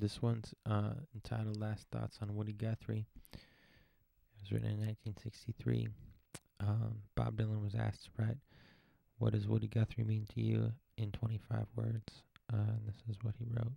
This one's entitled Last Thoughts on Woody Guthrie. It was written in 1963. Bob Dylan was asked to write, "What does Woody Guthrie mean to you?" in 25 words. And this is what he wrote.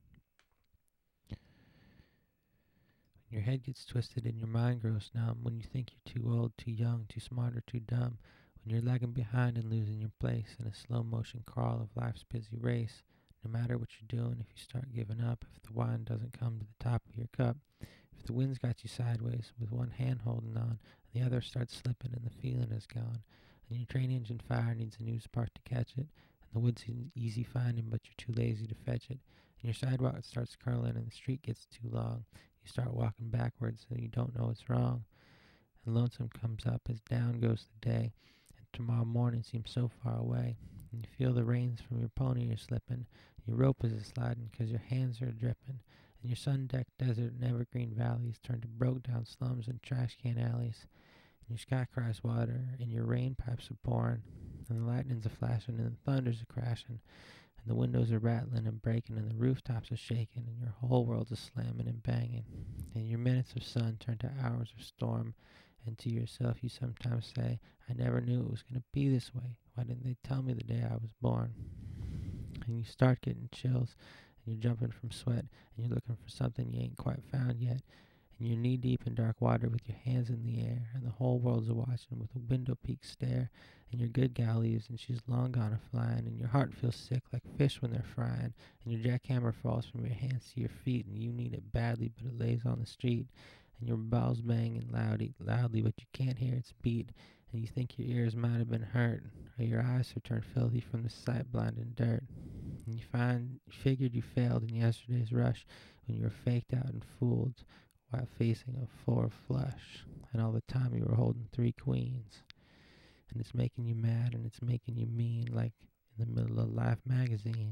When your head gets twisted and your mind grows numb, when you think you're too old, too young, too smart, or too dumb, when you're lagging behind and losing your place in a slow motion crawl of life's busy race, no matter what you're doing, if you start giving up, if the wine doesn't come to the top of your cup, if the wind's got you sideways with one hand holding on and the other starts slipping and the feeling is gone, and your train engine fire needs a new spark to catch it, and the wood's easy finding but you're too lazy to fetch it, and your sidewalk starts curling and the street gets too long, you start walking backwards so you don't know what's wrong, and lonesome comes up as down goes the day, and tomorrow morning seems so far away, and you feel the reins from your pony are slipping, your rope is sliding 'cause your hands are dripping, and your sun-decked desert and evergreen valleys turn to broke-down slums and trash-can alleys, and your sky cries water, and your rain pipes are pouring, and the lightning's a-flashing, and the thunder's a-crashing, and the windows are rattling and breaking, and the rooftops are shaking, and your whole world's a-slamming and banging, and your minutes of sun turn to hours of storm, and to yourself you sometimes say, "I never knew it was going to be this way. Why didn't they tell me the day I was born?" And you start getting chills, and you're jumping from sweat, and you're looking for something you ain't quite found yet, and you're knee-deep in dark water with your hands in the air, and the whole world's a-watching with a window-peak stare, and your good gal leaves, and she's long gone a-flying, and your heart feels sick like fish when they're frying, and your jackhammer falls from your hands to your feet, and you need it badly, but it lays on the street, and your bowels banging loudly, but you can't hear its beat, and you think your ears might have been hurt, or your eyes have turned filthy from the sight-blinding dirt, and you figured you failed in yesterday's rush when you were faked out and fooled while facing a four flush, and all the time you were holding three queens, and it's making you mad and it's making you mean like in the middle of Life magazine,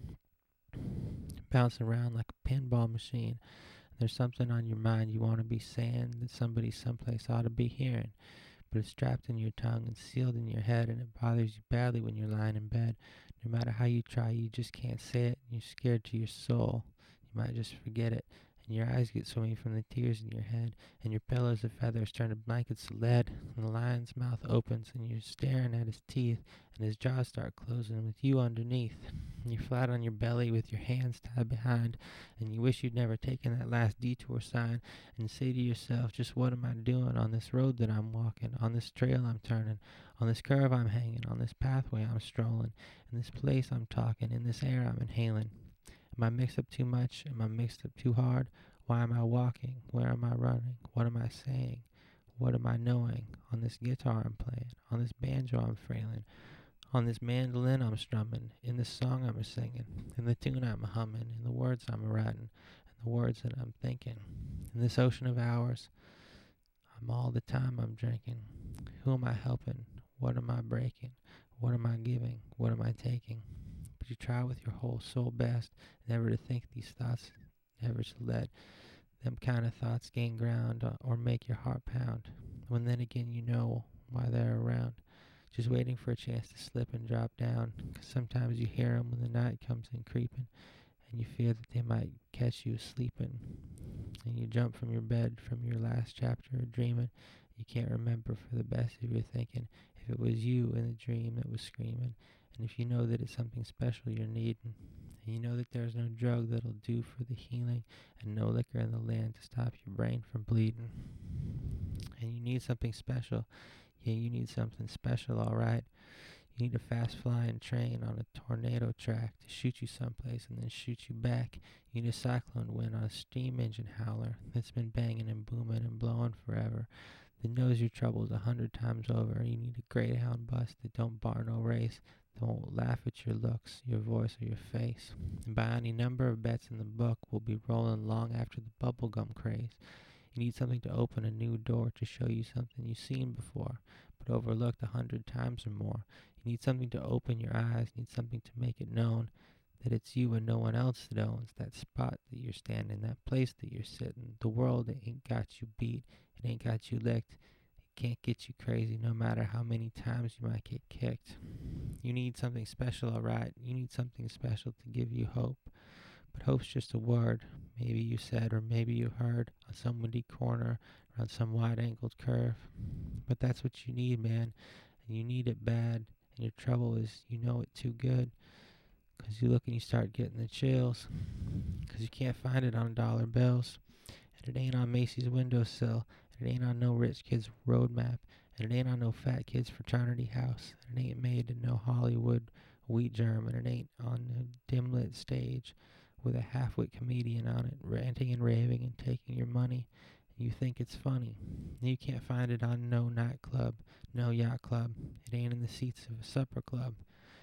bouncing around like a pinball machine. There's something on your mind you want to be saying that somebody someplace ought to be hearing, but it's trapped in your tongue and sealed in your head, and it bothers you badly when you're lying in bed. No matter how you try, you just can't say it, and you're scared to your soul. You might just forget it, and your eyes get swimming from the tears in your head, and your pillows of feathers turn to blankets of lead, and the lion's mouth opens, and you're staring at his teeth, and his jaws start closing with you underneath. And you're flat on your belly with your hands tied behind, and you wish you'd never taken that last detour sign, and say to yourself, just what am I doing on this road that I'm walking, on this trail I'm turning, on this curve I'm hanging, on this pathway I'm strolling, in this place I'm talking, in this air I'm inhaling. Am I mixed up too much? Am I mixed up too hard? Why am I walking? Where am I running? What am I saying? What am I knowing? On this guitar I'm playing, on this banjo I'm frailing, on this mandolin I'm strumming, in this song I'm singing, in the tune I'm humming, in the words I'm writing, in the words that I'm thinking. In this ocean of hours, I'm all the time I'm drinking. Who am I helping? What am I breaking? What am I giving? What am I taking? But you try with your whole soul best never to think these thoughts, never to let them kind of thoughts gain ground or make your heart pound. When then again you know why they're around, just waiting for a chance to slip and drop down. 'Cause sometimes you hear 'em when the night comes in creeping, and you fear that they might catch you sleeping. And you jump from your bed from your last chapter of dreaming. You can't remember for the best of your thinking if it was you in the dream that was screaming. And if you know that it's something special you're needing, and you know that there's no drug that'll do for the healing, and no liquor in the land to stop your brain from bleeding, and you need something special, yeah, you need something special, alright. You need a fast-flying train on a tornado track to shoot you someplace and then shoot you back. You need a cyclone wind on a steam engine howler that's been banging and booming and blowing forever, that knows your troubles 100 times over. You need a Greyhound bus that don't bar no race, that won't laugh at your looks, your voice, or your face. And by any number of bets in the book will be rolling long after the bubblegum craze. You need something to open a new door to show you something you've seen before, but overlooked 100 times or more. You need something to open your eyes, you need something to make it known that it's you and no one else that owns that spot that you're standing, that place that you're sitting. The world that ain't got you beat, it ain't got you licked, it can't get you crazy no matter how many times you might get kicked. You need something special, alright? You need something special to give you hope. But hope's just a word, maybe you said or maybe you heard on some windy corner or on some wide-angled curve. But that's what you need, man, and you need it bad. And your trouble is you know it too good, 'cause you look and you start getting the chills, 'cause you can't find it on dollar bills. And it ain't on Macy's windowsill, and it ain't on no rich kid's road map, and it ain't on no fat kid's fraternity house, and it ain't made in no Hollywood wheat germ, and it ain't on a dim lit stage with a half-wit comedian on it, ranting and raving and taking your money, and you think it's funny. And you can't find it on no nightclub, no yacht club. It ain't in the seats of a supper club.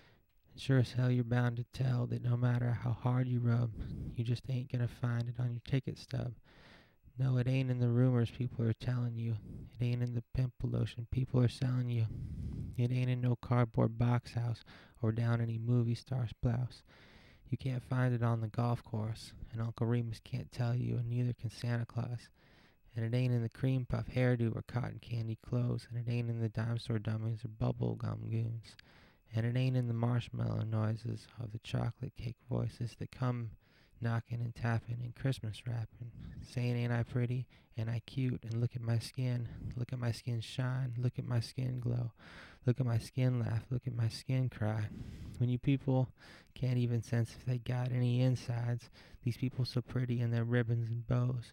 And sure as hell you're bound to tell that no matter how hard you rub, you just ain't gonna find it on your ticket stub. No, it ain't in the rumors people are telling you. It ain't in the pimple lotion people are selling you. It ain't in no cardboard box house or down any movie star's blouse. You can't find it on the golf course, and Uncle Remus can't tell you, and neither can Santa Claus. And it ain't in the cream puff hairdo or cotton candy clothes, and it ain't in the dime store dummies or bubble gum goons. And it ain't in the marshmallow noises of the chocolate cake voices that come knocking and tapping and Christmas rapping, saying, ain't I pretty, ain't I cute, and look at my skin shine, look at my skin glow, look at my skin laugh, look at my skin cry. When you people can't even sense if they got any insides, these people so pretty in their ribbons and bows.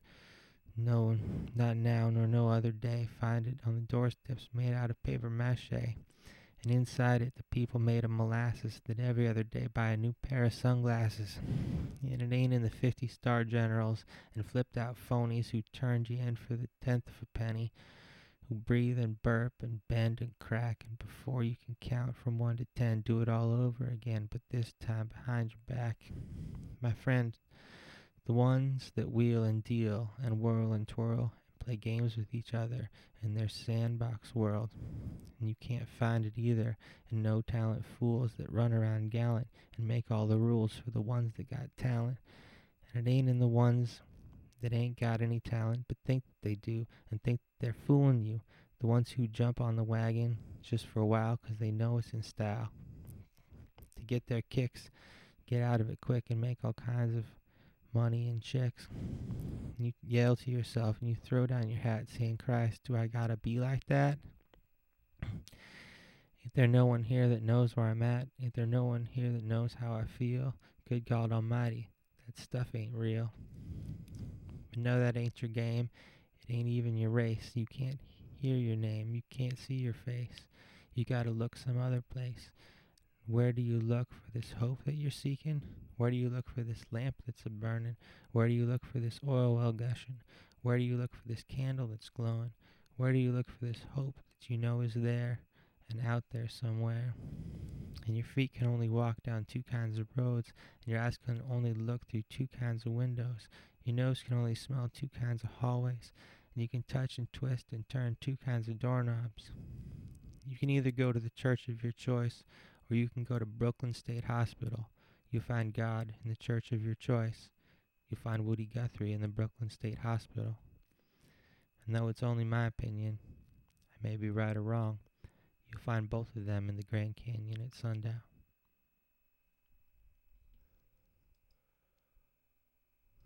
No, not now nor no other day, find it on the doorsteps made out of paper mache. And inside it, the people made of molasses that every other day buy a new pair of sunglasses. And it ain't in the 50-star generals and flipped-out phonies who turned you in for the 10th of a penny, who breathe and burp and bend and crack, and before you can count from 1 to 10, do it all over again, but this time behind your back. My friend, the ones that wheel and deal and whirl and twirl and play games with each other in their sandbox world. And you can't find it either in no talent fools that run around gallant and make all the rules for the ones that got talent. And it ain't in the ones that ain't got any talent but think that they do and think that they're fooling you. The ones who jump on the wagon just for a while 'cause they know it's in style. To get their kicks, get out of it quick and make all kinds of money and chicks. You yell to yourself and you throw down your hat saying, Christ, do I gotta be like that? Ain't there no one here that knows where I'm at? Ain't there no one here that knows how I feel? Good God Almighty, that stuff ain't real. But no, that ain't your game. It ain't even your race. You can't hear your name. You can't see your face. You gotta look some other place. Where do you look for this hope that you're seeking? Where do you look for this lamp that's a-burning? Where do you look for this oil well gushing? Where do you look for this candle that's glowing? Where do you look for this hope that you know is there and out there somewhere? And your feet can only walk down 2 kinds of roads, and your eyes can only look through 2 kinds of windows. Your nose can only smell 2 kinds of hallways, and you can touch and twist and turn 2 kinds of doorknobs. You can either go to the church of your choice, or you can go to Brooklyn State Hospital. You'll find God in the church of your choice. You'll find Woody Guthrie in the Brooklyn State Hospital. And though it's only my opinion, I may be right or wrong, you'll find both of them in the Grand Canyon at sundown.